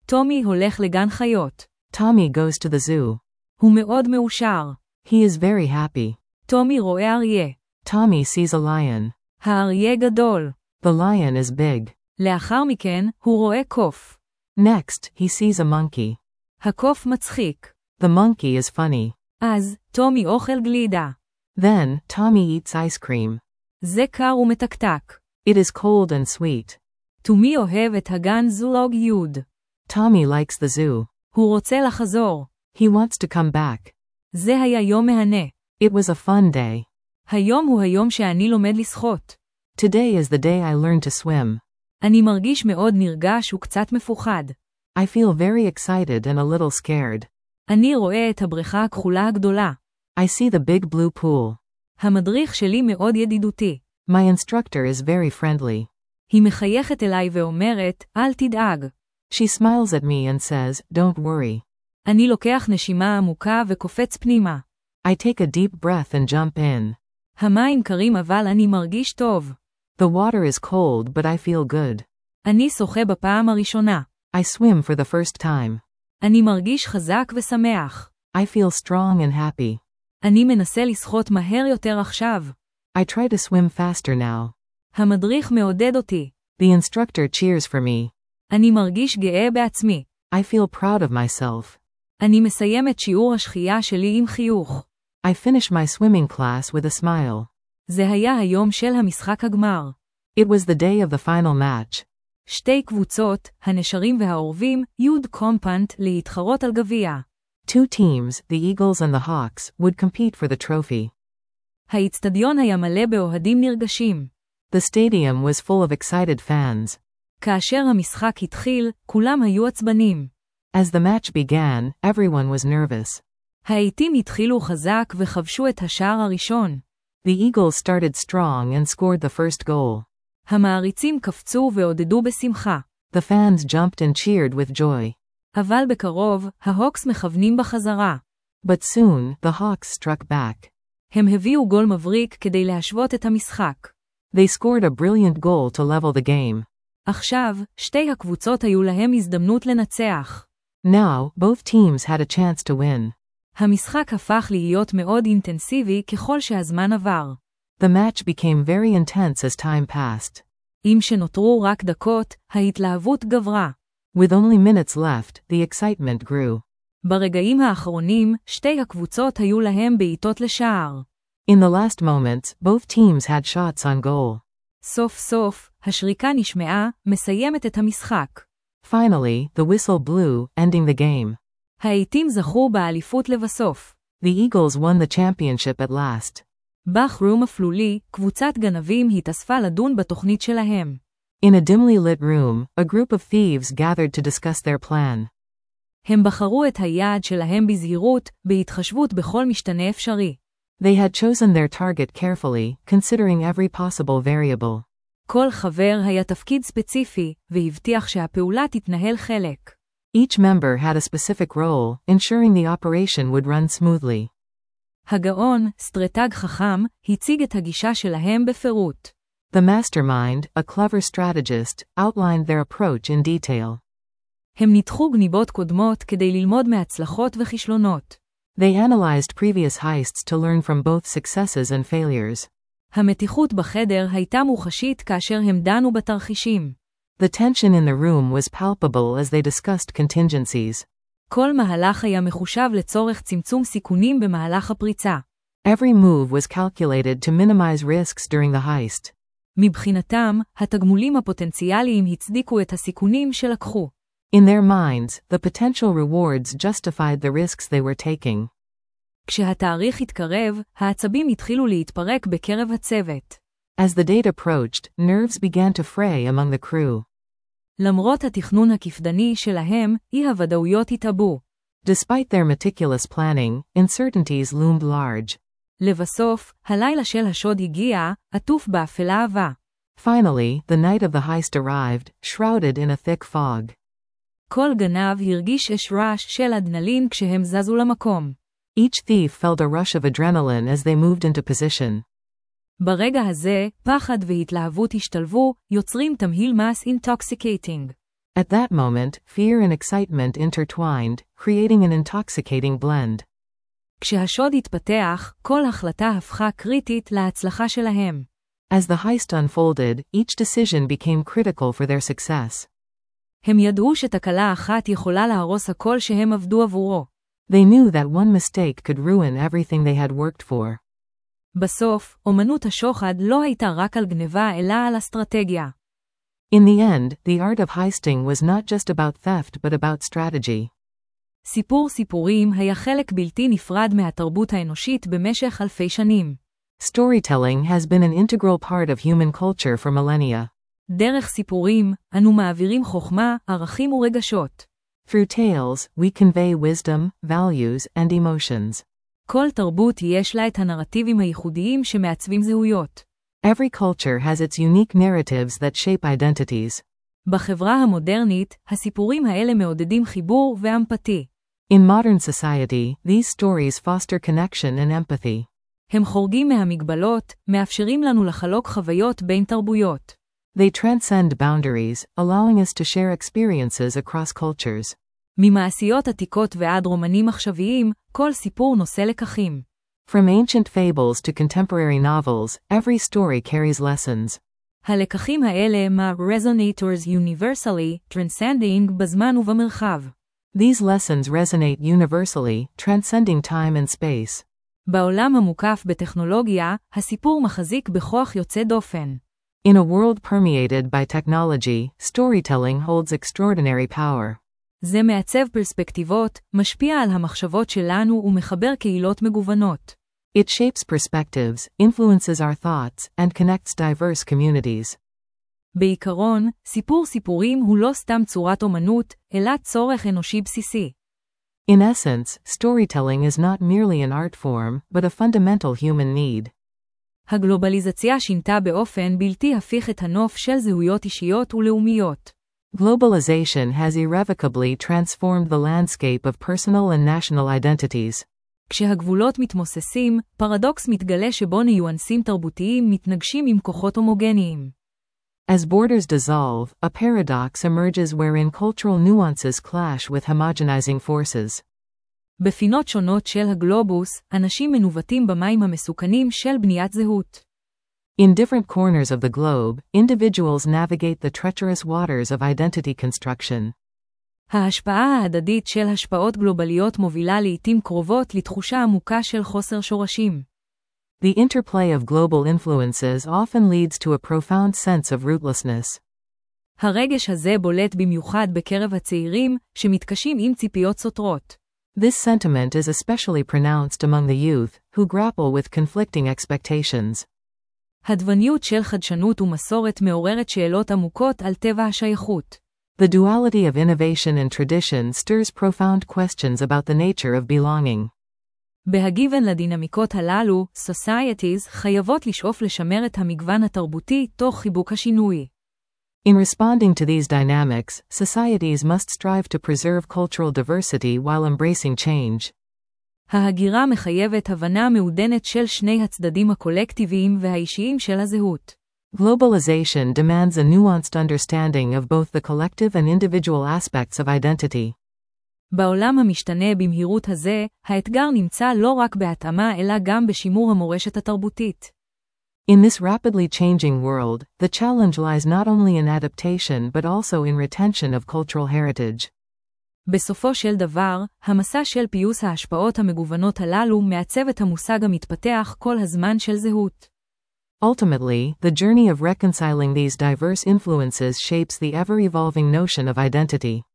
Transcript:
טומי הולך לגן חיות. Tommy goes to the zoo. הוא מאוד מאושר. He is very happy. טומי רואה אריה. Tommy sees a lion. האריה גדול. The lion is big. לאחר מכן, הוא רואה קוף. Next, he sees a monkey. הקוף מצחיק. The monkey is funny. אז, טומי אוכל גלידה. Then, Tommy eats ice cream. זה קר ומתקתק. It is cold and sweet. טומי אוהב את הגן זולוג יוד. Tommy likes the zoo. הוא רוצה לחזור. He wants to come back. זה היה יום מהנה. It was a fun day. היום הוא היום שאני לומד לשחות. Today is the day I learned to swim. אני מרגיש מאוד נרגש וקצת מפוחד. I feel very excited and a little scared. אני רואה את הבריכה הכחולה הגדולה. I see the big blue pool. המדריך שלי מאוד ידידותי. My instructor is very friendly. היא מחייכת אליי ואומרת, אל תדאג. She smiles at me and says, don't worry. אני לוקח נשימה עמוקה וקופץ פנימה. I take a deep breath and jump in. המים קרים אבל אני מרגיש טוב. The water is cold but I feel good. אני שוחה בפעם הראשונה. I swim for the first time. אני מרגיש חזק ושמח. I feel strong and happy. אני מנסה לשחות מהר יותר עכשיו. I try to swim faster now. המדריך מעודד אותי. The instructor cheers for me. אני מרגיש גאה בעצמי. I feel proud of myself. אני מסיים את שיעור השחייה שלי עם חיוך. I finish my swimming class with a smile. זה היה היום של המשחק הגמר. It was the day of the final match. שתי קבוצות, הנשרים והעורבים, יוד קומפנט, להתחרות על גביע. Two teams, the Eagles and the Hawks, would compete for the trophy. האצטדיון היה מלא באוהדים נרגשים. The stadium was full of excited fans. כאשר המשחק התחיל, כולם היו עצבנים. As the match began, everyone was nervous. העיתים התחילו חזק וכבשו את השער הראשון. The Eagles started strong and scored the first goal. המעריצים קפצו ועודדו בשמחה. The fans jumped and cheered with joy. אבל בקרוב, ההוקס מכוונים בחזרה. But soon, the Hawks struck back. הם הביאו גול מבריק כדי להשוות את המשחק. They scored a brilliant goal to level the game. עכשיו, שתי הקבוצות היו להם הזדמנות לנצח. Now, both teams had a chance to win. המשחק הפך להיות מאוד אינטנסיבי ככל שהזמן עבר. The match became very intense as time passed. אם שנותרו רק דקות, ההתלהבות גברה. With only minutes left, the excitement grew. ברגעים האחרונים, שתי הקבוצות היו להם בעיטות לשער. In the last moments, both teams had shots on goal. סוף סוף, השריקה נשמעה, מסיימת את המשחק. Finally, the whistle blew, ending the game. העיתים זכו באליפות לבסוף. The Eagles won the championship at last. בחרום אפלולי, קבוצת גנבים התאספה לדון בתוכנית שלהם. In a dimly lit room, a group of thieves gathered to discuss their plan. הם בחרו את היעד שלהם בזהירות, בהתחשבות בכל משתנה אפשרי. They had chosen their target carefully, considering every possible variable. כל חבר היה תפקיד ספציפי, והבטיח שהפעולה תתנהל חלק. Each member had a specific role, ensuring the operation would run smoothly. הגאון, סטרטג חכם, הציג את הגישה שלהם בפירוט. The mastermind, a clever strategist, outlined their approach in detail. הם ניתחו גניבות קודמות כדי ללמוד מהצלחות וכישלונות. They analyzed previous heists to learn from both successes and failures. המתיחות בחדר הייתה מוחשית כאשר הם דנו בתרחישים. The tension in the room was palpable as they discussed contingencies. כל מהלך היה מחושב לצורך צמצום סיכונים במהלך הפריצה. Every move was calculated to minimize risks during the heist. מבחינתם, התגמולים הפוטנציאליים הצדיקו את הסיכונים שלקחו. In their minds, the potential rewards justified the risks they were taking. כשהתאריך התקרב, העצבים התחילו להתפרק בקרב הצוות. As the date approached, nerves began to fray among the crew. למרות התכנון הקפדני שלהם, אי-הוודאויות התאבו. Despite their meticulous planning, uncertainties loomed large. לבסוף, הלילה של השוד הגיע, עטוף באפלה עבה. Finally, the night of the heist arrived, shrouded in a thick fog. כל גנב הרגיש רעש של אדנלין כשהם זזו למקום. Each thief felt a rush of adrenaline as they moved into position. ברגע הזה, פחד והתלהבות השתלבו, יוצרים תמהיל מס intoxicating. At that moment, fear and excitement intertwined, creating an intoxicating blend. כשהשוד התפתח, כל החלטה הפכה קריטית להצלחה שלהם. As the heist unfolded, each decision became critical for their success. הם ידעו שתקלה אחת יכולה להרוס הכל שהם עבדו עבורו. They knew that one mistake could ruin everything they had worked for. בסוף, אומנות השוחד לא הייתה רק על גניבה אלא על אסטרטגיה. In the end, the art of heisting was not just about theft but about strategy. סיפור סיפורים היה חלק בלתי נפרד מהתרבות האנושית במשך אלפי שנים. Storytelling has been an integral part of human culture for millennia. דרך סיפורים, אנו מעבירים חוכמה, ערכים ורגשות. Through tales, we convey wisdom, values, and emotions. כל תרבות יש לה את הנרטיבים הייחודיים שמעצבים זהויות. Every culture has its unique narratives that shape identities. בחברה המודרנית, הסיפורים האלה מעודדים חיבור ואמפתי. In modern society, these stories foster connection and empathy. הם חורגים מהמגבלות, מאפשרים לנו לחלוק חוויות בין תרבויות. They transcend boundaries, allowing us to share experiences across cultures. ממעשיות עתיקות ועד רומנים עכשוויים, כל סיפור נושא לקחים. From ancient fables to contemporary novels, every story carries lessons. הלקחים האלה resonators universally, transcending בזמן ובמרחב. These lessons resonate universally, transcending time and space. בעולם המוקף בטכנולוגיה, הסיפור מחזיק בכוח יוצא דופן. In a world permeated by technology, storytelling holds extraordinary power. זה מעצב פרספקטיבות, משפיע על המחשבות שלנו ומחבר קהילות מגוונות. It shapes perspectives, influences our thoughts, and connects diverse communities. בעיקרון, סיפור סיפורים הוא לא סתם צורת אומנות, אלא צורך אנושי בסיסי. In essence, storytelling is not merely an art form, but a fundamental human need. הגלובליזציה שינתה באופן בלתי הפיך את הנוף של זהויות אישיות ולאומיות. Globalization has irrevocably transformed the landscape of personal and national identities. כשהגבולות מתמוססים, פרדוקס מתגלה שבו ניואנסים תרבותיים מתנגשים עם כוחות הומוגניים. As borders dissolve, a paradox emerges wherein cultural nuances clash with homogenizing forces. בפינות שונות של הגלובוס, אנשים מנווטים במים המסוכנים של בניית זהות. In different corners of the globe, individuals navigate the treacherous waters of identity construction. ההשפעה ההדדית של השפעות גלובליות מובילה לעתים קרובות לתחושה עמוקה של חוסר שורשים. The interplay of global influences often leads to a profound sense of rootlessness. הרגש הזה בולט במיוחד בקרב הצעירים, שמתקשים עם ציפיות סותרות. This sentiment is especially pronounced among the youth, who grapple with conflicting expectations. הדווניות של חדשנות ומסורת מעוררת שאלות עמוקות על טבע השייכות. The duality of innovation and tradition stirs profound questions about the nature of belonging. בהגיוון לדינמיקות הללו, societies חייבות לשאוף לשמר את המגוון התרבותי תוך חיבוק השינוי. In responding to these dynamics, societies must strive to preserve cultural diversity while embracing change. ההגירה מחייבת הבנה מעודנת של שני הצדדים הקולקטיביים והאישיים של הזהות. Globalization demands a nuanced understanding of both the collective and individual aspects of identity. בעולם המשתנה במהירות הזה, האתגר נמצא לא רק בהתאמה אלא גם בשימור המורשת התרבותית. In this rapidly changing world, the challenge lies not only in adaptation but also in retention of cultural heritage. בסופו של דבר, המסע של פיוס ההשפעות המגוונות הללו מעצב את המושג המתפתח כל הזמן של זהות. Ultimately, the journey of reconciling these diverse influences shapes the ever-evolving notion of identity.